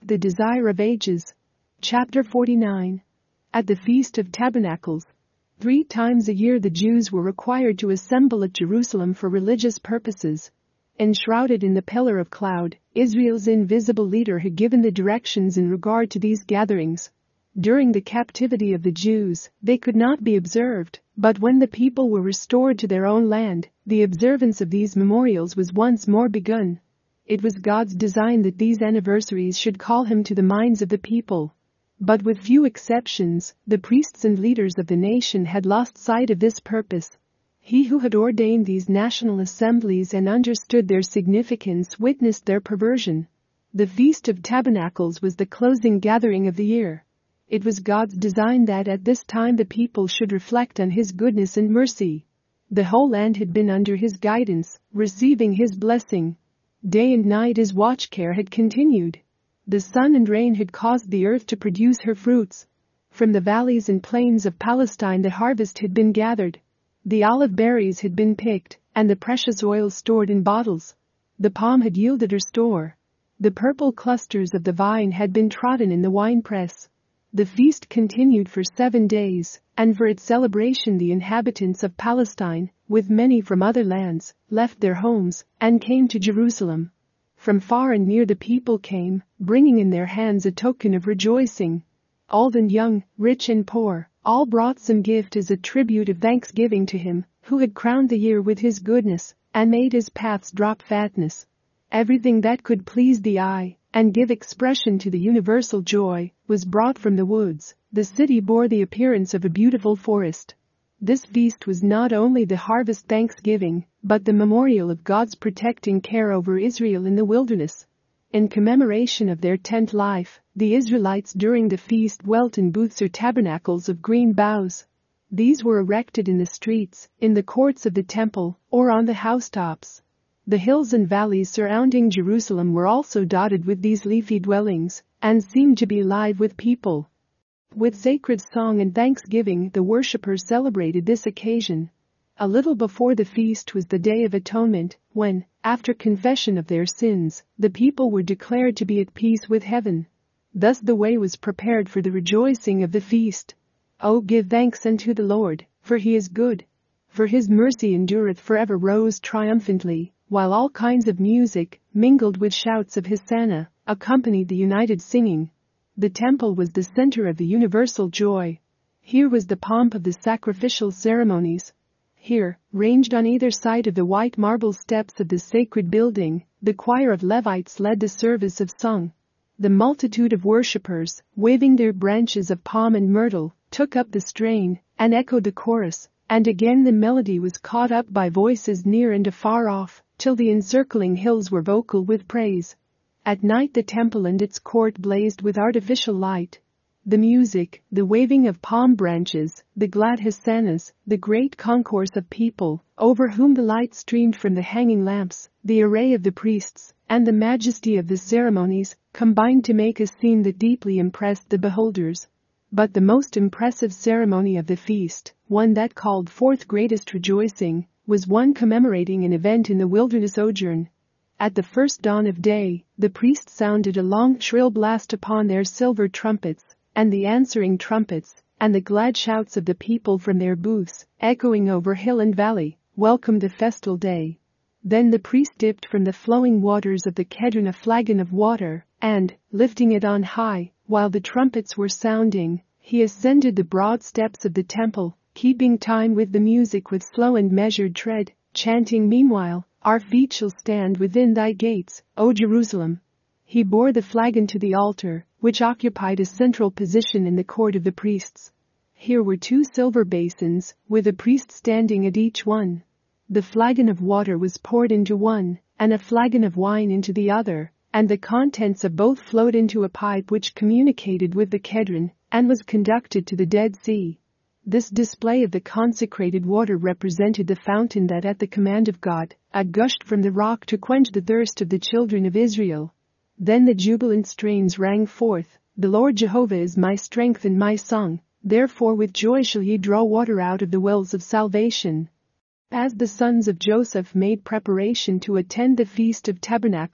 The Desire of Ages. Chapter 49. At the Feast of Tabernacles. 3 times a year the Jews were required to assemble at Jerusalem for religious purposes. Enshrouded in the pillar of cloud, Israel's invisible leader had given the directions in regard to these gatherings. During the captivity of the Jews, they could not be observed, but when the people were restored to their own land, the observance of these memorials was once more begun. It was God's design that these anniversaries should call him to the minds of the people. But with few exceptions, the priests and leaders of the nation had lost sight of this purpose. He who had ordained these national assemblies and understood their significance witnessed their perversion. The Feast of Tabernacles was the closing gathering of the year. It was God's design that at this time the people should reflect on his goodness and mercy. The whole land had been under his guidance, receiving his blessing. Day and night his watch care had continued. The sun and rain had caused the earth to produce her fruits. From the valleys and plains of Palestine the harvest had been gathered. The olive berries had been picked, and the precious oil stored in bottles. The palm had yielded her store. The purple clusters of the vine had been trodden in the winepress. The feast continued for 7 days, and for its celebration the inhabitants of Palestine, with many from other lands, left their homes and came to Jerusalem. From far and near the people came, bringing in their hands a token of rejoicing. Old and young, rich and poor, all brought some gift as a tribute of thanksgiving to him, who had crowned the year with his goodness, and made his paths drop fatness. Everything that could please the eye, and give expression to the universal joy, was brought from the woods. The city bore the appearance of a beautiful forest. This feast was not only the harvest thanksgiving, but the memorial of God's protecting care over Israel in the wilderness. In commemoration of their tent life, the Israelites during the feast dwelt in booths or tabernacles of green boughs. These were erected in the streets, in the courts of the temple, or on the housetops. The hills and valleys surrounding Jerusalem were also dotted with these leafy dwellings, and seemed to be alive with people. With sacred song and thanksgiving the worshippers celebrated this occasion. A little before the feast was the Day of Atonement, when, after confession of their sins, the people were declared to be at peace with heaven. Thus the way was prepared for the rejoicing of the feast. O give thanks unto the Lord, for he is good. For his mercy endureth forever rose triumphantly, while all kinds of music, mingled with shouts of Hosanna, accompanied the united singing. The temple was the center of the universal joy. Here was the pomp of the sacrificial ceremonies. Here, ranged on either side of the white marble steps of the sacred building, the choir of Levites led the service of song. The multitude of worshippers, waving their branches of palm and myrtle, took up the strain, and echoed the chorus, and again the melody was caught up by voices near and afar off, till the encircling hills were vocal with praise. At night the temple and its court blazed with artificial light. The music, the waving of palm branches, the glad hosannas, the great concourse of people, over whom the light streamed from the hanging lamps, the array of the priests, and the majesty of the ceremonies, combined to make a scene that deeply impressed the beholders. But the most impressive ceremony of the feast, one that called forth greatest rejoicing, was one commemorating an event in the wilderness sojourn. At the first dawn of day, the priests sounded a long shrill blast upon their silver trumpets, and the answering trumpets, and the glad shouts of the people from their booths, echoing over hill and valley, welcomed the festal day. Then the priest dipped from the flowing waters of the Kedron a flagon of water, and, lifting it on high, while the trumpets were sounding, he ascended the broad steps of the temple, keeping time with the music with slow and measured tread, chanting meanwhile, "Our feet shall stand within thy gates, O Jerusalem." He bore the flagon to the altar, which occupied a central position in the court of the priests. Here were 2 silver basins, with a priest standing at each one. The flagon of water was poured into one, and a flagon of wine into the other, and the contents of both flowed into a pipe which communicated with the Kedron, and was conducted to the Dead Sea. This display of the consecrated water represented the fountain that at the command of God, had gushed from the rock to quench the thirst of the children of Israel. Then the jubilant strains rang forth, "The Lord Jehovah is my strength and my song, therefore with joy shall ye draw water out of the wells of salvation." As the sons of Joseph made preparation to attend the Feast of Tabernacles,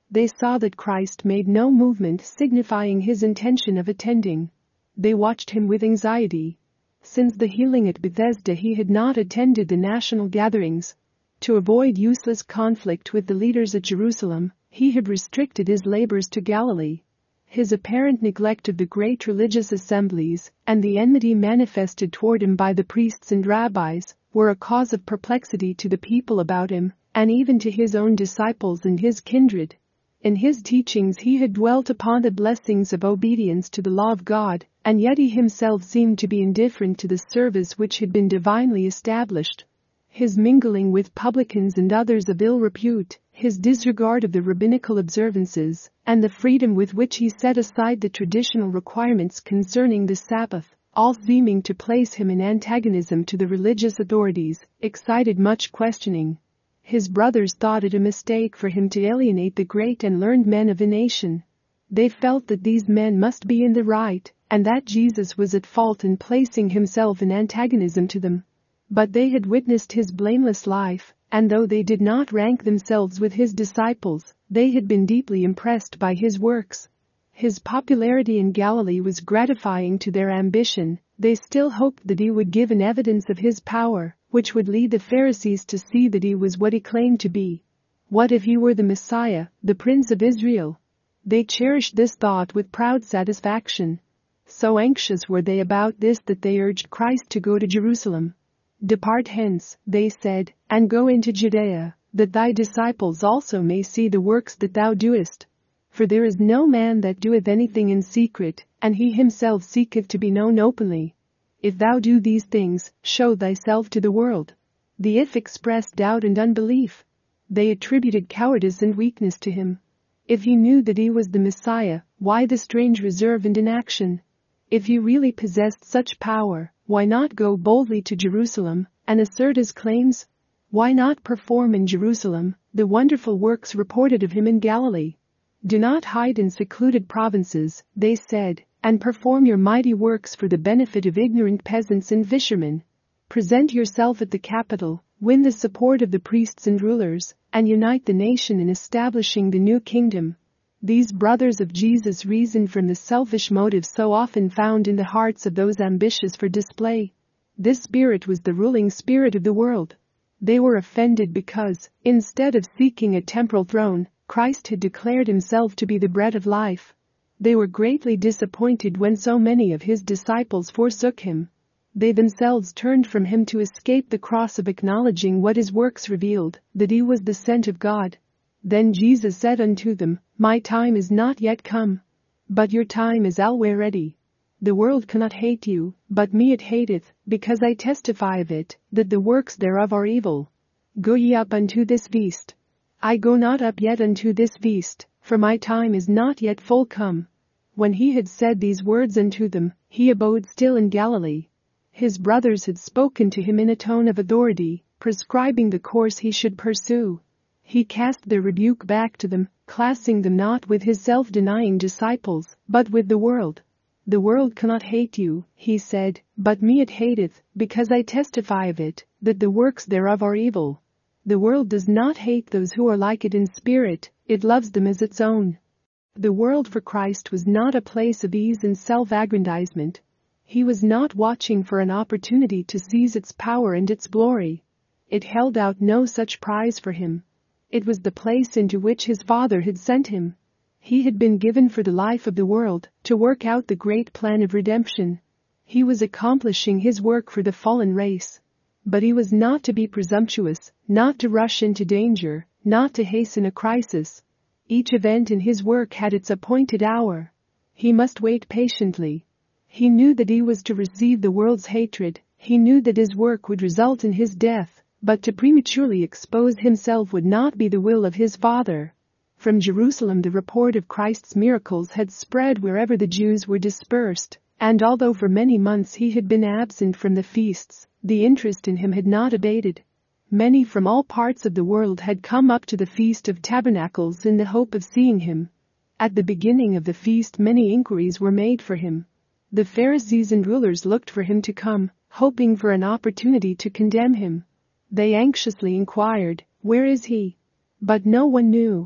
They saw that Christ made no movement signifying his intention of attending. They watched him with anxiety. Since the healing at Bethesda, he had not attended the national gatherings. To avoid useless conflict with the leaders at Jerusalem, he had restricted his labors to Galilee. His apparent neglect of the great religious assemblies and the enmity manifested toward him by the priests and rabbis were a cause of perplexity to the people about him, and even to his own disciples and his kindred. In his teachings he had dwelt upon the blessings of obedience to the law of God, and yet he himself seemed to be indifferent to the service which had been divinely established. His mingling with publicans and others of ill repute, his disregard of the rabbinical observances, and the freedom with which he set aside the traditional requirements concerning the Sabbath, all seeming to place him in antagonism to the religious authorities, excited much questioning. His brothers thought it a mistake for him to alienate the great and learned men of a nation. They felt that these men must be in the right, and that Jesus was at fault in placing himself in antagonism to them. But they had witnessed his blameless life, and though they did not rank themselves with his disciples, they had been deeply impressed by his works. His popularity in Galilee was gratifying to their ambition. They still hoped that he would give an evidence of his power, which would lead the Pharisees to see that he was what he claimed to be. What if he were the Messiah, the Prince of Israel? They cherished this thought with proud satisfaction. So anxious were they about this that they urged Christ to go to Jerusalem. "Depart hence," they said, "and go into Judea, that thy disciples also may see the works that thou doest. For there is no man that doeth anything in secret, and he himself seeketh to be known openly. If thou do these things, show thyself to the world." The if expressed doubt and unbelief. They attributed cowardice and weakness to him. If he knew that he was the Messiah, why the strange reserve and inaction? If he really possessed such power, why not go boldly to Jerusalem and assert his claims? Why not perform in Jerusalem the wonderful works reported of him in Galilee? "Do not hide in secluded provinces," they said, "and perform your mighty works for the benefit of ignorant peasants and fishermen. Present yourself at the capital, win the support of the priests and rulers, and unite the nation in establishing the new kingdom." These brothers of Jesus reasoned from the selfish motives so often found in the hearts of those ambitious for display. This spirit was the ruling spirit of the world. They were offended because, instead of seeking a temporal throne, Christ had declared himself to be the bread of life. They were greatly disappointed when so many of his disciples forsook him. They themselves turned from him to escape the cross of acknowledging what his works revealed, that he was the sent of God. Then Jesus said unto them, "My time is not yet come, but your time is already. The world cannot hate you, but me it hateth, because I testify of it, that the works thereof are evil. Go ye up unto this feast. I go not up yet unto this feast, for my time is not yet full come." When he had said these words unto them, he abode still in Galilee. His brothers had spoken to him in a tone of authority, prescribing the course he should pursue. He cast their rebuke back to them, classing them not with his self-denying disciples, but with the world. "The world cannot hate you," he said, "but me it hateth, because I testify of it, that the works thereof are evil. The world does not hate those who are like it in spirit, it loves them as its own." The world for Christ was not a place of ease and self-aggrandizement. He was not watching for an opportunity to seize its power and its glory. It held out no such prize for him. It was the place into which his Father had sent him. He had been given for the life of the world, to work out the great plan of redemption. He was accomplishing his work for the fallen race. But he was not to be presumptuous, not to rush into danger, not to hasten a crisis. Each event in his work had its appointed hour. He must wait patiently. He knew that he was to receive the world's hatred. He knew that his work would result in his death, but to prematurely expose himself would not be the will of his Father. From Jerusalem the report of Christ's miracles had spread wherever the Jews were dispersed, and although for many months he had been absent from the feasts, the interest in him had not abated. Many from all parts of the world had come up to the Feast of Tabernacles in the hope of seeing him. At the beginning of the feast many inquiries were made for him. The Pharisees and rulers looked for him to come, hoping for an opportunity to condemn him. They anxiously inquired, "Where is he?" But no one knew.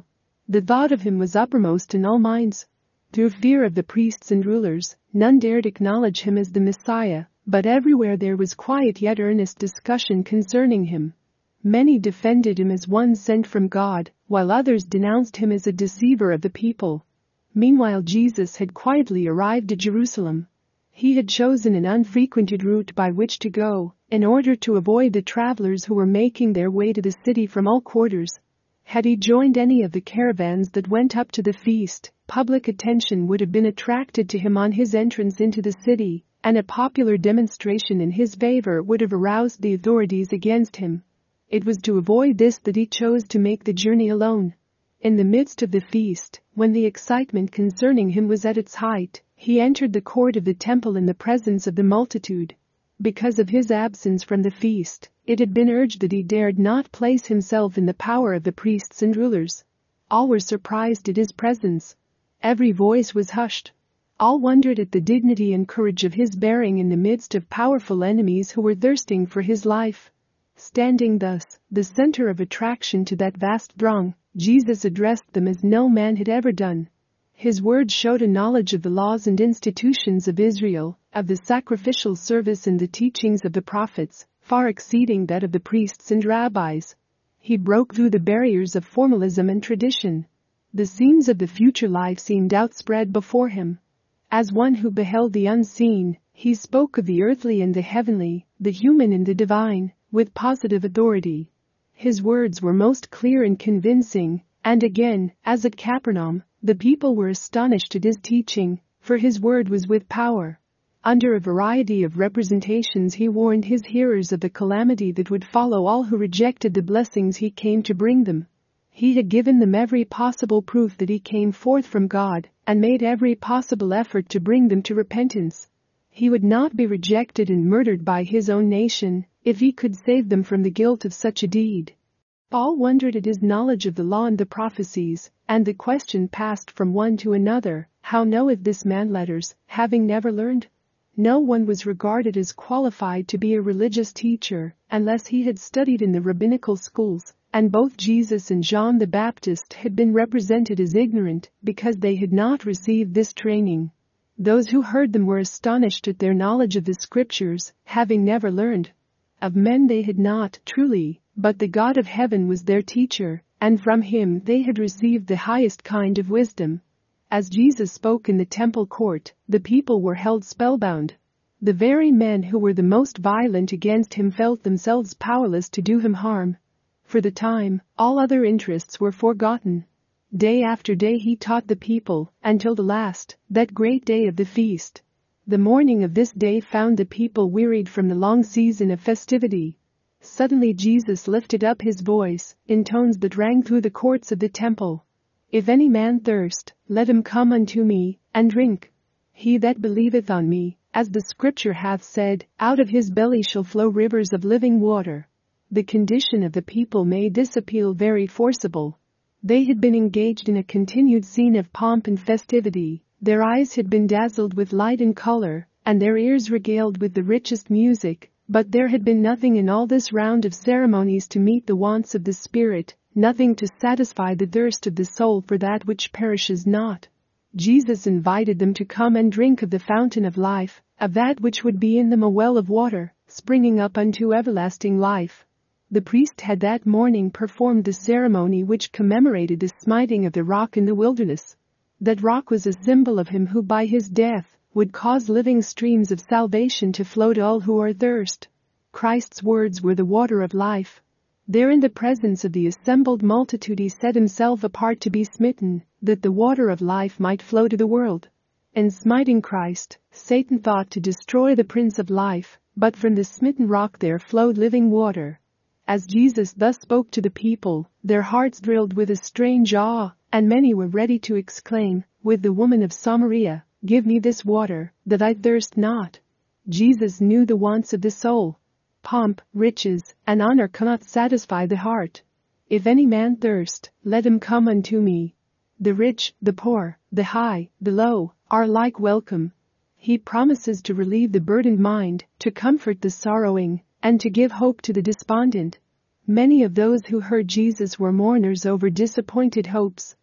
The thought of him was uppermost in all minds. Through fear of the priests and rulers, none dared acknowledge him as the Messiah, but everywhere there was quiet yet earnest discussion concerning him. Many defended him as one sent from God, while others denounced him as a deceiver of the people. Meanwhile, Jesus had quietly arrived at Jerusalem. He had chosen an unfrequented route by which to go, in order to avoid the travelers who were making their way to the city from all quarters. Had he joined any of the caravans that went up to the feast, public attention would have been attracted to him on his entrance into the city, and a popular demonstration in his favor would have aroused the authorities against him. It was to avoid this that he chose to make the journey alone. In the midst of the feast, when the excitement concerning him was at its height, he entered the court of the temple in the presence of the multitude. Because of his absence from the feast, it had been urged that he dared not place himself in the power of the priests and rulers. All were surprised at his presence. Every voice was hushed. All wondered at the dignity and courage of his bearing in the midst of powerful enemies who were thirsting for his life. Standing thus, the center of attraction to that vast throng, Jesus addressed them as no man had ever done. His words showed a knowledge of the laws and institutions of Israel, of the sacrificial service and the teachings of the prophets, far exceeding that of the priests and rabbis. He broke through the barriers of formalism and tradition. The scenes of the future life seemed outspread before him. As one who beheld the unseen, he spoke of the earthly and the heavenly, the human and the divine, with positive authority. His words were most clear and convincing, and again, as at Capernaum, the people were astonished at his teaching, for his word was with power. Under a variety of representations he warned his hearers of the calamity that would follow all who rejected the blessings he came to bring them. He had given them every possible proof that he came forth from God, and made every possible effort to bring them to repentance. He would not be rejected and murdered by his own nation if he could save them from the guilt of such a deed. All wondered at his knowledge of the law and the prophecies, and the question passed from one to another, how knoweth this man letters, having never learned? No one was regarded as qualified to be a religious teacher unless he had studied in the rabbinical schools, and both Jesus and John the Baptist had been represented as ignorant because they had not received this training. Those who heard them were astonished at their knowledge of the scriptures, having never learned. Of men they had not, truly, but the God of heaven was their teacher, and from him they had received the highest kind of wisdom. As Jesus spoke in the temple court, the people were held spellbound. The very men who were the most violent against him felt themselves powerless to do him harm. For the time, all other interests were forgotten. Day after day he taught the people, until the last, that great day of the feast. The morning of this day found the people wearied from the long season of festivity. Suddenly Jesus lifted up his voice, in tones that rang through the courts of the temple. If any man thirst, let him come unto me, and drink. He that believeth on me, as the scripture hath said, out of his belly shall flow rivers of living water. The condition of the people made this appeal very forcible. They had been engaged in a continued scene of pomp and festivity, their eyes had been dazzled with light and color, and their ears regaled with the richest music, but there had been nothing in all this round of ceremonies to meet the wants of the spirit, nothing to satisfy the thirst of the soul for that which perishes not. Jesus invited them to come and drink of the fountain of life, of that which would be in them a well of water, springing up unto everlasting life. The priest had that morning performed the ceremony which commemorated the smiting of the rock in the wilderness. That rock was a symbol of him who by his death would cause living streams of salvation to flow to all who are thirst. Christ's words were the water of life. There in the presence of the assembled multitude he set himself apart to be smitten, that the water of life might flow to the world. In smiting Christ, Satan thought to destroy the Prince of Life, but from the smitten rock there flowed living water. As Jesus thus spoke to the people, their hearts thrilled with a strange awe, and many were ready to exclaim, with the woman of Samaria, "Give me this water, that I thirst not." Jesus knew the wants of the soul. Pomp, riches, and honor cannot satisfy the heart. If any man thirst, let him come unto me. The rich, the poor, the high, the low, are alike welcome. He promises to relieve the burdened mind, to comfort the sorrowing, and to give hope to the despondent. Many of those who heard Jesus were mourners over disappointed hopes,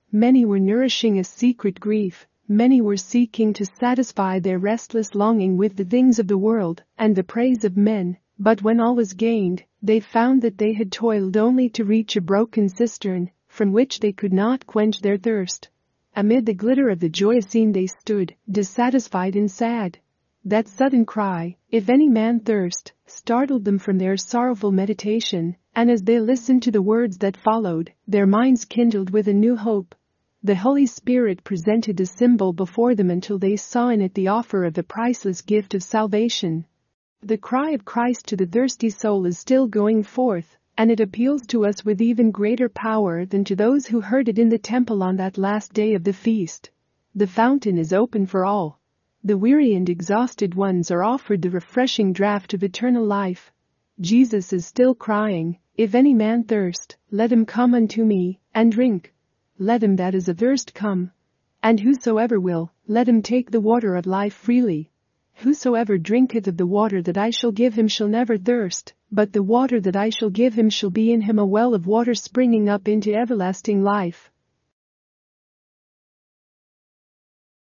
Many were nourishing a secret grief, many were seeking to satisfy their restless longing with the things of the world and the praise of men, but when all was gained, they found that they had toiled only to reach a broken cistern, from which they could not quench their thirst. Amid the glitter of the joyous scene they stood, dissatisfied and sad. That sudden cry, "If any man thirst," startled them from their sorrowful meditation, and as they listened to the words that followed, their minds kindled with a new hope. The Holy Spirit presented a symbol before them until they saw in it the offer of the priceless gift of salvation. The cry of Christ to the thirsty soul is still going forth, and it appeals to us with even greater power than to those who heard it in the temple on that last day of the feast. The fountain is open for all. The weary and exhausted ones are offered the refreshing draught of eternal life. Jesus is still crying, "If any man thirst, let him come unto me, and drink. Let him that is athirst come. And whosoever will, let him take the water of life freely. Whosoever drinketh of the water that I shall give him shall never thirst, but the water that I shall give him shall be in him a well of water springing up into everlasting life."